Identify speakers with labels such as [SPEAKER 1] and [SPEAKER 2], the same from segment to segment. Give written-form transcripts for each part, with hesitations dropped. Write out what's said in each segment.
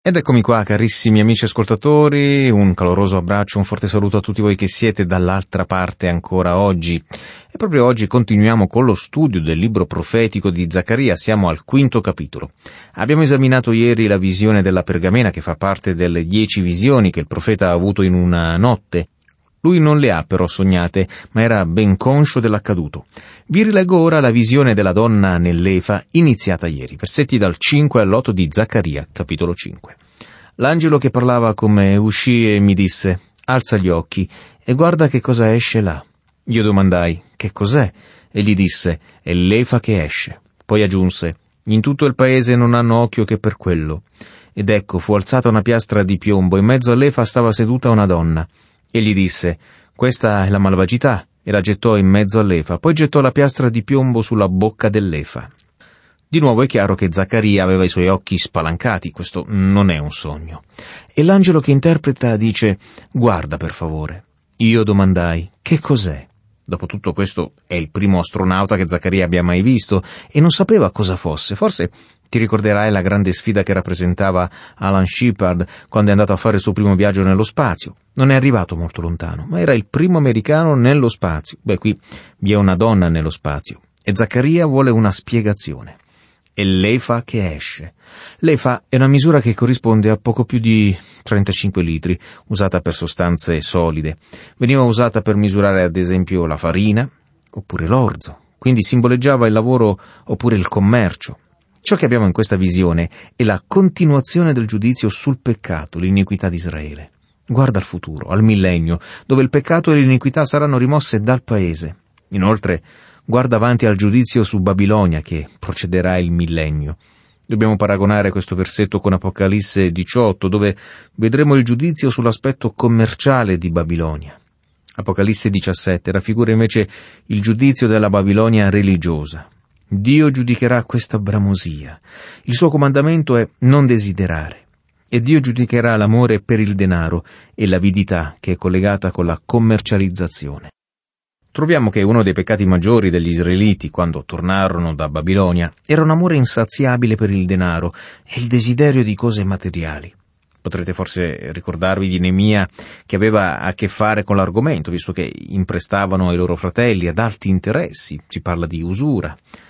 [SPEAKER 1] Ed eccomi qua, carissimi amici ascoltatori, un caloroso abbraccio, un forte saluto a tutti voi che siete dall'altra parte ancora oggi. E proprio oggi continuiamo con lo studio del libro profetico di Zaccaria, siamo al 5° capitolo. Abbiamo esaminato ieri la visione della pergamena, che fa parte delle 10 visioni che il profeta ha avuto in una notte. Lui non le ha però sognate, ma era ben conscio dell'accaduto. Vi rileggo ora la visione della donna nell'Efa, iniziata ieri, versetti dal 5 all'8 di Zaccaria, capitolo 5. L'angelo che parlava con me uscì e mi disse: «Alza gli occhi e guarda che cosa esce là». Io domandai: «Che cos'è?» E gli disse: «È l'Efa che esce». Poi aggiunse: «In tutto il paese non hanno occhio che per quello». Ed ecco, fu alzata una piastra di piombo, in mezzo all'Efa stava seduta una donna. Egli disse: «Questa è la malvagità», e la gettò in mezzo all'Efa, poi gettò la piastra di piombo sulla bocca dell'Efa. Di nuovo è chiaro che Zaccaria aveva i suoi occhi spalancati, questo non è un sogno. E l'angelo che interpreta dice: «Guarda per favore». Io domandai: «Che cos'è?» Dopo tutto questo è il primo astronauta che Zaccaria abbia mai visto e non sapeva cosa fosse. Forse ti ricorderai la grande sfida che rappresentava Alan Shepard quando è andato a fare il suo primo viaggio nello spazio. Non è arrivato molto lontano, ma era il primo americano nello spazio. Qui vi è una donna nello spazio e Zaccaria vuole una spiegazione. È l'Efa che esce. L'Efa è una misura che corrisponde a poco più di 35 litri, usata per sostanze solide. Veniva usata per misurare ad esempio la farina oppure l'orzo, quindi simboleggiava il lavoro oppure il commercio. Ciò che abbiamo in questa visione è la continuazione del giudizio sul peccato, l'iniquità di Israele. Guarda al futuro, al millennio, dove il peccato e l'iniquità saranno rimosse dal paese. Inoltre, guarda avanti al giudizio su Babilonia che procederà il millennio. Dobbiamo paragonare questo versetto con Apocalisse 18, dove vedremo il giudizio sull'aspetto commerciale di Babilonia. Apocalisse 17 raffigura invece il giudizio della Babilonia religiosa. Dio giudicherà questa bramosia. Il suo comandamento è non desiderare. E Dio giudicherà l'amore per il denaro e l'avidità che è collegata con la commercializzazione. Troviamo che uno dei peccati maggiori degli israeliti quando tornarono da Babilonia era un amore insaziabile per il denaro e il desiderio di cose materiali. Potrete forse ricordarvi di Neemia, che aveva a che fare con l'argomento, visto che imprestavano ai loro fratelli ad alti interessi. Si parla di usura.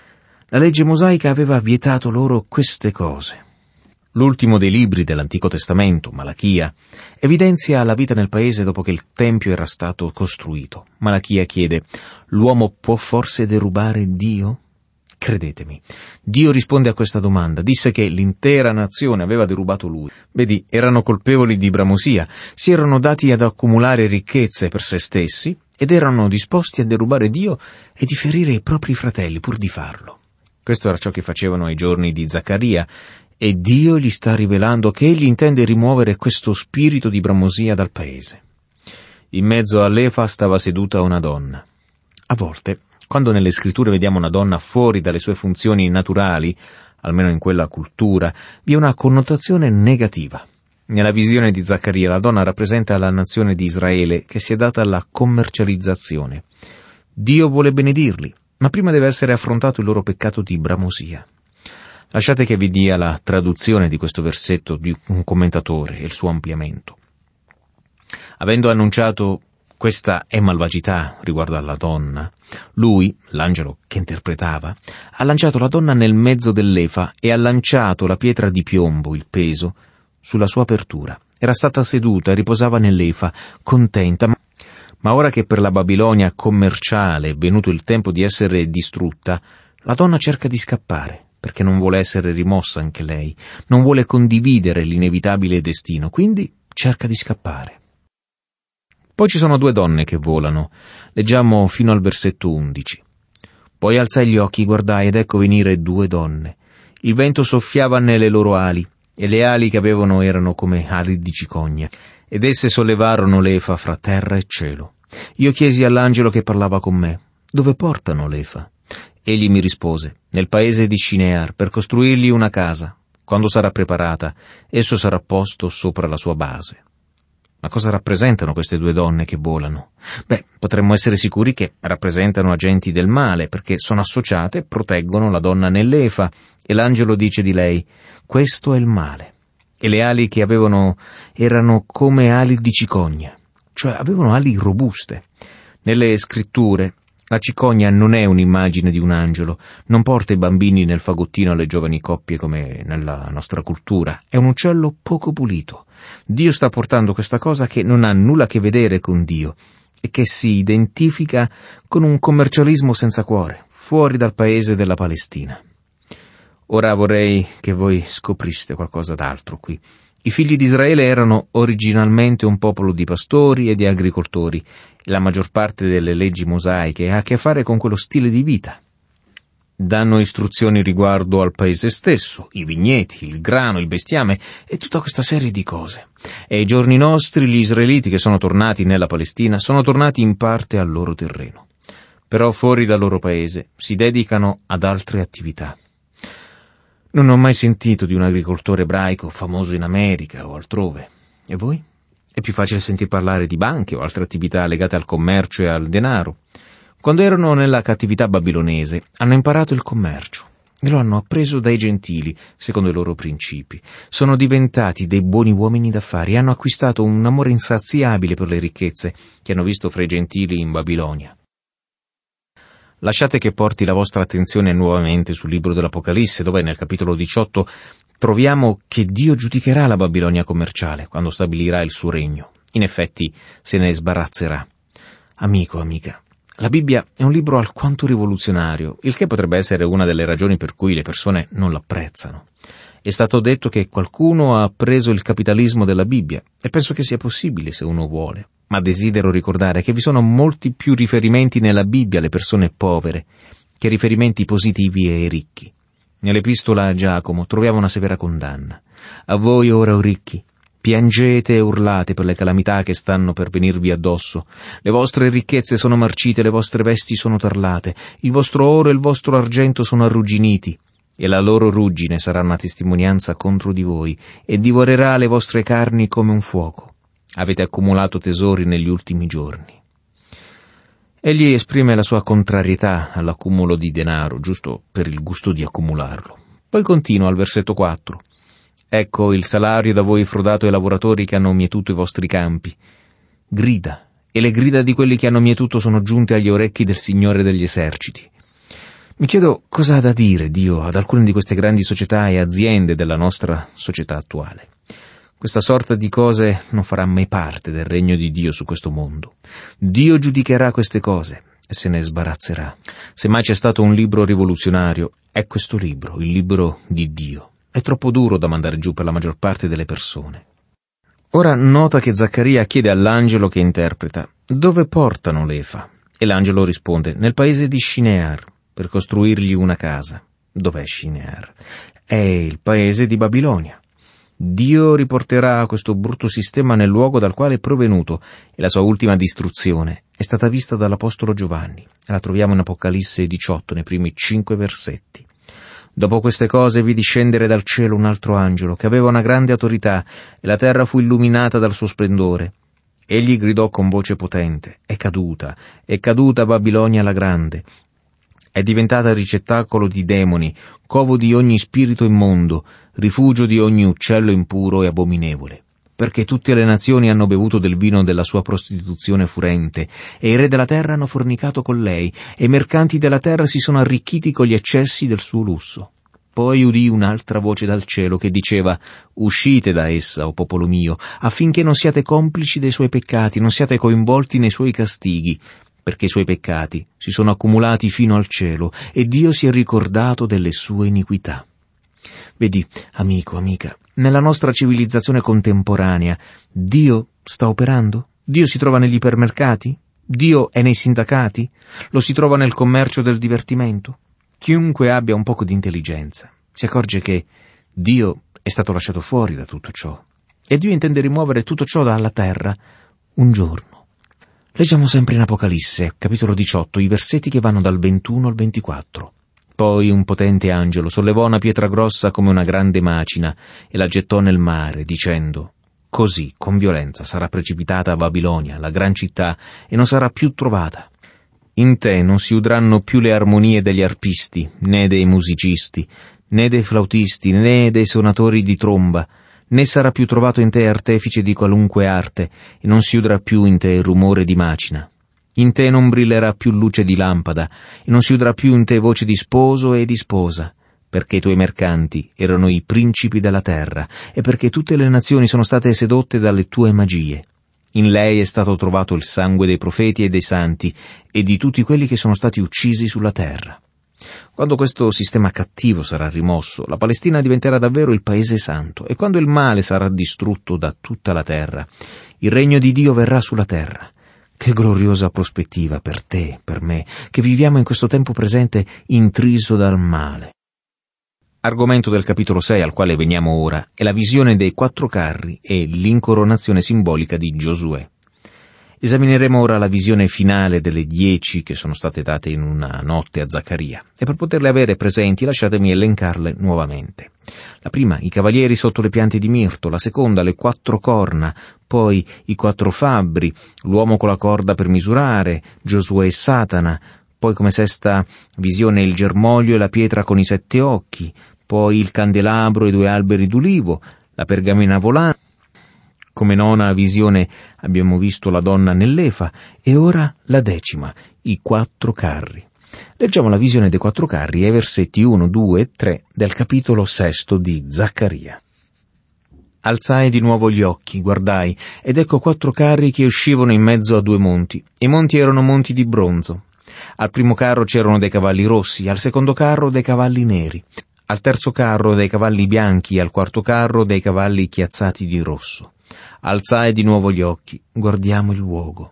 [SPEAKER 1] La legge mosaica aveva vietato loro queste cose. L'ultimo dei libri dell'Antico Testamento, Malachia, evidenzia la vita nel paese dopo che il Tempio era stato costruito. Malachia chiede: «L'uomo può forse derubare Dio?» Credetemi, Dio risponde a questa domanda. Disse che l'intera nazione aveva derubato lui. Vedi, erano colpevoli di bramosia, si erano dati ad accumulare ricchezze per se stessi ed erano disposti a derubare Dio e di ferire i propri fratelli pur di farlo. Questo era ciò che facevano ai giorni di Zaccaria, e Dio gli sta rivelando che egli intende rimuovere questo spirito di bramosia dal paese. In mezzo all'Efa stava seduta una donna. A volte, quando nelle scritture vediamo una donna fuori dalle sue funzioni naturali, almeno in quella cultura, vi è una connotazione negativa. Nella visione di Zaccaria la donna rappresenta la nazione di Israele che si è data alla commercializzazione. Dio vuole benedirli, ma prima deve essere affrontato il loro peccato di bramosia. Lasciate che vi dia la traduzione di questo versetto di un commentatore e il suo ampliamento. Avendo annunciato questa è malvagità riguardo alla donna, lui, l'angelo che interpretava, ha lanciato la donna nel mezzo dell'Efa e ha lanciato la pietra di piombo, il peso, sulla sua apertura. Era stata seduta e riposava nell'Efa, contenta, ma ora che per la Babilonia commerciale è venuto il tempo di essere distrutta, la donna cerca di scappare, perché non vuole essere rimossa anche lei, non vuole condividere l'inevitabile destino, quindi cerca di scappare. Poi ci sono 2 donne che volano. Leggiamo fino al versetto 11. Poi alzai gli occhi, guardai ed ecco venire 2 donne. Il vento soffiava nelle loro ali, e le ali che avevano erano come ali di cicogna, ed esse sollevarono l'Efa fra terra e cielo. Io chiesi all'angelo che parlava con me: «Dove portano l'Efa?» Egli mi rispose: «Nel paese di Shinear, per costruirgli una casa. Quando sarà preparata, esso sarà posto sopra la sua base». Ma cosa rappresentano queste 2 donne che volano? Potremmo essere sicuri che rappresentano agenti del male, perché sono associate e proteggono la donna nell'Efa, e l'angelo dice di lei: «Questo è il male». e le ali che avevano erano come ali di cicogna, cioè avevano ali robuste. Nelle scritture la cicogna non è un'immagine di un angelo, non porta i bambini nel fagottino alle giovani coppie come nella nostra cultura, è un uccello poco pulito. Dio sta portando questa cosa che non ha nulla a che vedere con Dio e che si identifica con un commercialismo senza cuore, fuori dal paese della Palestina. Ora vorrei che voi scopriste qualcosa d'altro qui. I figli di Israele erano originalmente un popolo di pastori e di agricoltori. La maggior parte delle leggi mosaiche ha a che fare con quello stile di vita. Danno istruzioni riguardo al paese stesso, i vigneti, il grano, il bestiame e tutta questa serie di cose. E ai giorni nostri gli israeliti che sono tornati nella Palestina sono tornati in parte al loro terreno. Però fuori dal loro paese si dedicano ad altre attività. Non ho mai sentito di un agricoltore ebraico famoso in America o altrove. E voi? È più facile sentir parlare di banche o altre attività legate al commercio e al denaro. Quando erano nella cattività babilonese, hanno imparato il commercio e lo hanno appreso dai gentili, secondo i loro principi. Sono diventati dei buoni uomini d'affari e hanno acquistato un amore insaziabile per le ricchezze che hanno visto fra i gentili in Babilonia. Lasciate che porti la vostra attenzione nuovamente sul libro dell'Apocalisse, dove nel capitolo 18 troviamo che Dio giudicherà la Babilonia commerciale quando stabilirà il suo regno. In effetti se ne sbarazzerà. Amico, amica, la Bibbia è un libro alquanto rivoluzionario, il che potrebbe essere una delle ragioni per cui le persone non l'apprezzano. È stato detto che qualcuno ha preso il capitalismo della Bibbia, e penso che sia possibile se uno vuole. Ma desidero ricordare che vi sono molti più riferimenti nella Bibbia alle persone povere che riferimenti positivi e ricchi. Nell'epistola a Giacomo troviamo una severa condanna. A voi ora, o ricchi, piangete e urlate per le calamità che stanno per venirvi addosso. Le vostre ricchezze sono marcite, le vostre vesti sono tarlate, il vostro oro e il vostro argento sono arrugginiti, e la loro ruggine sarà una testimonianza contro di voi, e divorerà le vostre carni come un fuoco. Avete accumulato tesori negli ultimi giorni. Egli esprime la sua contrarietà all'accumulo di denaro, giusto per il gusto di accumularlo. Poi continua al versetto 4. Ecco il salario da voi frodato ai lavoratori che hanno mietuto i vostri campi. Grida, e le grida di quelli che hanno mietuto sono giunte agli orecchi del Signore degli eserciti. Mi chiedo cosa ha da dire Dio ad alcune di queste grandi società e aziende della nostra società attuale. Questa sorta di cose non farà mai parte del regno di Dio su questo mondo. Dio giudicherà queste cose e se ne sbarazzerà. Se mai c'è stato un libro rivoluzionario, è questo libro, il libro di Dio. È troppo duro da mandare giù per la maggior parte delle persone. Ora nota che Zaccaria chiede all'angelo che interpreta: dove portano l'Efa? E l'angelo risponde: nel paese di Shinear, per costruirgli una casa. Dov'è Shinear? È il paese di Babilonia. Dio riporterà questo brutto sistema nel luogo dal quale è provenuto, e la sua ultima distruzione è stata vista dall'Apostolo Giovanni. La troviamo in Apocalisse 18, nei primi 5 versetti. Dopo queste cose vidi scendere dal cielo un altro angelo, che aveva una grande autorità, e la terra fu illuminata dal suo splendore. Egli gridò con voce potente: è caduta Babilonia la grande. È diventata ricettacolo di demoni, covo di ogni spirito immondo, rifugio di ogni uccello impuro e abominevole. Perché tutte le nazioni hanno bevuto del vino della sua prostituzione furente, e i re della terra hanno fornicato con lei, e i mercanti della terra si sono arricchiti con gli eccessi del suo lusso. Poi udì un'altra voce dal cielo che diceva: uscite da essa, o popolo mio, affinché non siate complici dei suoi peccati, non siate coinvolti nei suoi castighi, perché i suoi peccati si sono accumulati fino al cielo, e Dio si è ricordato delle sue iniquità. Vedi, amico, amica, nella nostra civilizzazione contemporanea, Dio sta operando? Dio si trova negli ipermercati? Dio è nei sindacati? Lo si trova nel commercio del divertimento? Chiunque abbia un poco di intelligenza si accorge che Dio è stato lasciato fuori da tutto ciò, e Dio intende rimuovere tutto ciò dalla terra un giorno. Leggiamo sempre in Apocalisse, capitolo 18, i versetti che vanno dal 21 al 24. Poi un potente angelo sollevò una pietra grossa come una grande macina e la gettò nel mare, dicendo: così, con violenza, sarà precipitata a Babilonia, la gran città, e non sarà più trovata. In te non si udranno più le armonie degli arpisti, né dei musicisti, né dei flautisti, né dei suonatori di tromba, né sarà più trovato in te artefice di qualunque arte, e non si udrà più in te rumore di macina. In te non brillerà più luce di lampada, e non si udrà più in te voce di sposo e di sposa, perché i tuoi mercanti erano i principi della terra, e perché tutte le nazioni sono state sedotte dalle tue magie. In lei è stato trovato il sangue dei profeti e dei santi, e di tutti quelli che sono stati uccisi sulla terra. Quando questo sistema cattivo sarà rimosso, la Palestina diventerà davvero il paese santo, e quando il male sarà distrutto da tutta la terra, il regno di Dio verrà sulla terra. Che gloriosa prospettiva per te, per me, che viviamo in questo tempo presente intriso dal male. Argomento del capitolo 6 al quale veniamo ora è la visione dei 4 carri e l'incoronazione simbolica di Giosuè. Esamineremo ora la visione finale delle 10 che sono state date in una notte a Zaccaria, e per poterle avere presenti lasciatemi elencarle nuovamente. La prima, i cavalieri sotto le piante di mirto; la seconda, le 4 corna, poi i 4 fabbri, l'uomo con la corda per misurare, Giosuè e Satana, poi come sesta visione il germoglio e la pietra con i 7 occhi, poi il candelabro e 2 alberi d'ulivo, la pergamena volante. Come nona visione abbiamo visto la donna nell'efa, e ora la 10ª, i 4 carri. Leggiamo la visione dei 4 carri ai versetti 1, 2 e 3 del capitolo 6 di Zaccaria. Alzai di nuovo gli occhi, guardai, ed ecco 4 carri che uscivano in mezzo a 2 monti. I monti erano monti di bronzo. Al primo carro c'erano dei cavalli rossi, al secondo carro dei cavalli neri, al terzo carro dei cavalli bianchi, al quarto carro dei cavalli chiazzati di rosso. Alzai di nuovo gli occhi, guardiamo il luogo.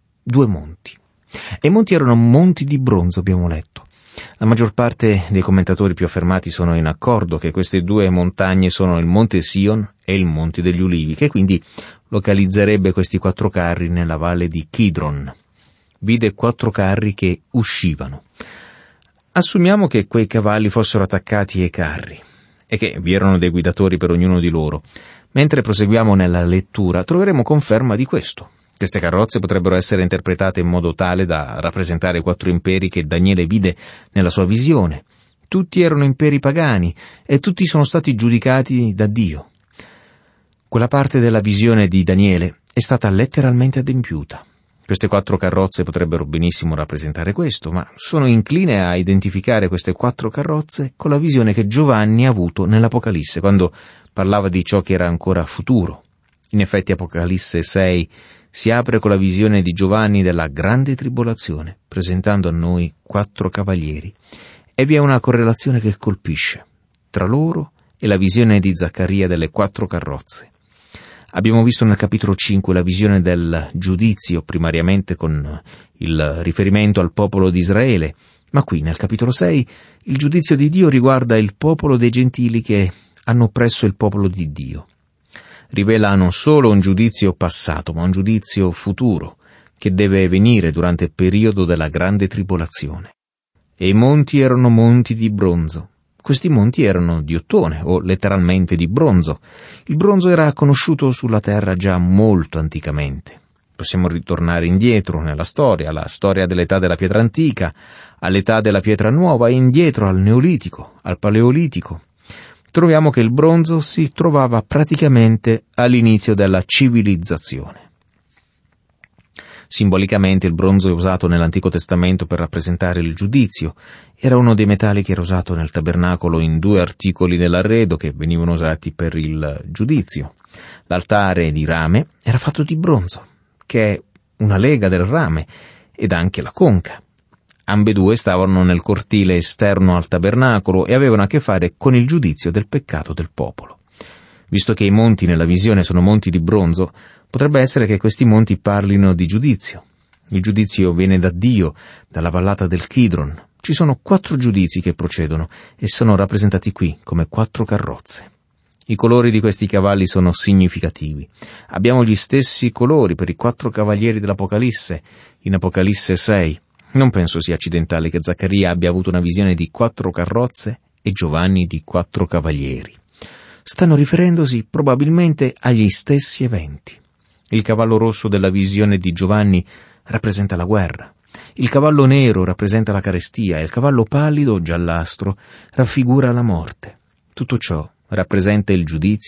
[SPEAKER 1] 2 monti. E i monti erano monti di bronzo, abbiamo letto. La maggior parte dei commentatori più affermati sono in accordo che queste 2 montagne sono il Monte Sion e il Monte degli Ulivi, che quindi localizzerebbe questi 4 carri nella valle di Kidron. Vide 4 carri che uscivano. Assumiamo che quei cavalli fossero attaccati ai carri e che vi erano dei guidatori per ognuno di loro. Mentre proseguiamo nella lettura troveremo conferma di questo. Queste carrozze potrebbero essere interpretate in modo tale da rappresentare i 4 imperi che Daniele vide nella sua visione. Tutti erano imperi pagani e tutti sono stati giudicati da Dio. Quella parte della visione di Daniele è stata letteralmente adempiuta. Queste 4 carrozze potrebbero benissimo rappresentare questo, ma sono incline a identificare queste 4 carrozze con la visione che Giovanni ha avuto nell'Apocalisse, quando parlava di ciò che era ancora futuro. In effetti Apocalisse 6 si apre con la visione di Giovanni della grande tribolazione, presentando a noi 4 cavalieri. E vi è una correlazione che colpisce tra loro e la visione di Zaccaria delle 4 carrozze. Abbiamo visto nel capitolo 5 la visione del giudizio, primariamente con il riferimento al popolo di Israele, ma qui nel capitolo 6 il giudizio di Dio riguarda il popolo dei gentili che hanno oppresso il popolo di Dio. Rivela non solo un giudizio passato, ma un giudizio futuro, che deve venire durante il periodo della grande tribolazione. E i monti erano monti di bronzo. Questi monti erano di ottone, o letteralmente di bronzo. Il bronzo era conosciuto sulla terra già molto anticamente. Possiamo ritornare indietro nella storia, alla storia dell'età della pietra antica, all'età della pietra nuova e indietro al Neolitico, al Paleolitico. Troviamo che il bronzo si trovava praticamente all'inizio della civilizzazione. Simbolicamente il bronzo è usato nell'Antico Testamento per rappresentare il giudizio. Era uno dei metalli che era usato nel tabernacolo in 2 articoli dell'arredo che venivano usati per il giudizio. L'altare di rame era fatto di bronzo, che è una lega del rame, ed anche la conca. Ambedue stavano nel cortile esterno al tabernacolo e avevano a che fare con il giudizio del peccato del popolo. Visto che i monti nella visione sono monti di bronzo, potrebbe essere che questi monti parlino di giudizio. Il giudizio viene da Dio, dalla vallata del Kidron. Ci sono 4 giudizi che procedono e sono rappresentati qui come 4 carrozze. I colori di questi cavalli sono significativi. Abbiamo gli stessi colori per i 4 cavalieri dell'Apocalisse, in Apocalisse 6. Non penso sia accidentale che Zaccaria abbia avuto una visione di 4 carrozze e Giovanni di 4 cavalieri. Stanno riferendosi probabilmente agli stessi eventi. Il cavallo rosso della visione di Giovanni rappresenta la guerra, il cavallo nero rappresenta la carestia e il cavallo pallido, giallastro, raffigura la morte. Tutto ciò rappresenta il giudizio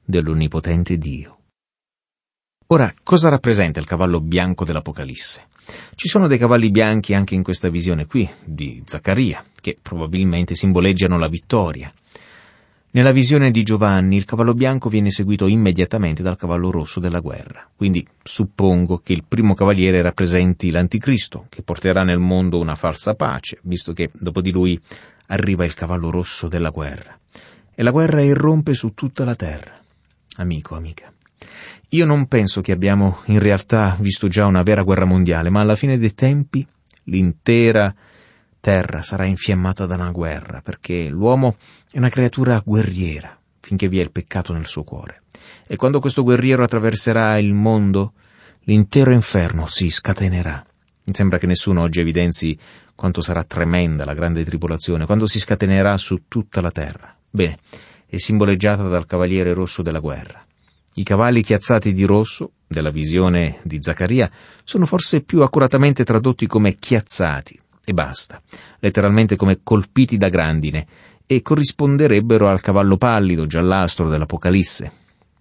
[SPEAKER 1] dell'Onnipotente Dio. Ora, cosa rappresenta il cavallo bianco dell'Apocalisse? Ci sono dei cavalli bianchi anche in questa visione qui, di Zaccaria, che probabilmente simboleggiano la vittoria. Nella visione di Giovanni il cavallo bianco viene seguito immediatamente dal cavallo rosso della guerra, quindi suppongo che il primo cavaliere rappresenti l'Anticristo, che porterà nel mondo una falsa pace, visto che dopo di lui arriva il cavallo rosso della guerra. E la guerra irrompe su tutta la terra. Amico, amica, io non penso che abbiamo in realtà visto già una vera guerra mondiale, ma alla fine dei tempi l'intera terra sarà infiammata da una guerra, perché l'uomo è una creatura guerriera, finché vi è il peccato nel suo cuore. E quando questo guerriero attraverserà il mondo, l'intero inferno si scatenerà. Mi sembra che nessuno oggi evidenzi quanto sarà tremenda la grande tribolazione, quando si scatenerà su tutta la terra. Bene, è simboleggiata dal cavaliere rosso della guerra. I cavalli chiazzati di rosso, della visione di Zaccaria, sono forse più accuratamente tradotti come chiazzati, e basta, letteralmente come colpiti da grandine, e corrisponderebbero al cavallo pallido, giallastro dell'Apocalisse.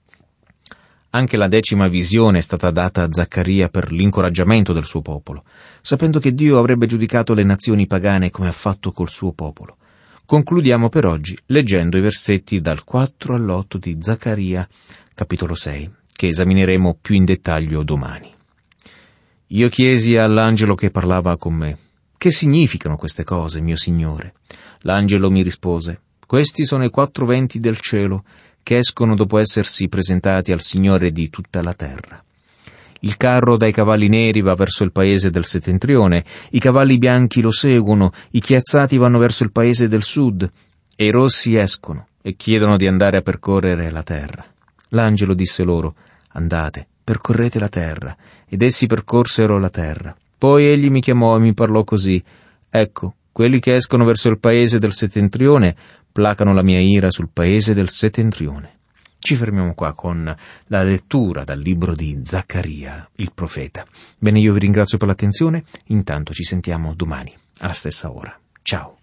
[SPEAKER 1] Anche la 10ª visione è stata data a Zaccaria per l'incoraggiamento del suo popolo, sapendo che Dio avrebbe giudicato le nazioni pagane come ha fatto col suo popolo. Concludiamo per oggi leggendo i versetti dal 4 all'8 di Zaccaria, capitolo 6, che esamineremo più in dettaglio domani. Io chiesi all'angelo che parlava con me: «Che significano queste cose, mio Signore?» L'angelo mi rispose: «Questi sono i 4 venti del cielo che escono dopo essersi presentati al Signore di tutta la terra. Il carro dai cavalli neri va verso il paese del settentrione, i cavalli bianchi lo seguono, i chiazzati vanno verso il paese del sud, e i rossi escono e chiedono di andare a percorrere la terra. L'angelo disse loro: «Andate, percorrete la terra», ed essi percorsero la terra. Poi egli mi chiamò e mi parlò così: «Ecco, quelli che escono verso il paese del settentrione placano la mia ira sul paese del settentrione». Ci fermiamo qua con la lettura dal libro di Zaccaria, il profeta. Bene, io vi ringrazio per l'attenzione, intanto ci sentiamo domani, alla stessa ora. Ciao.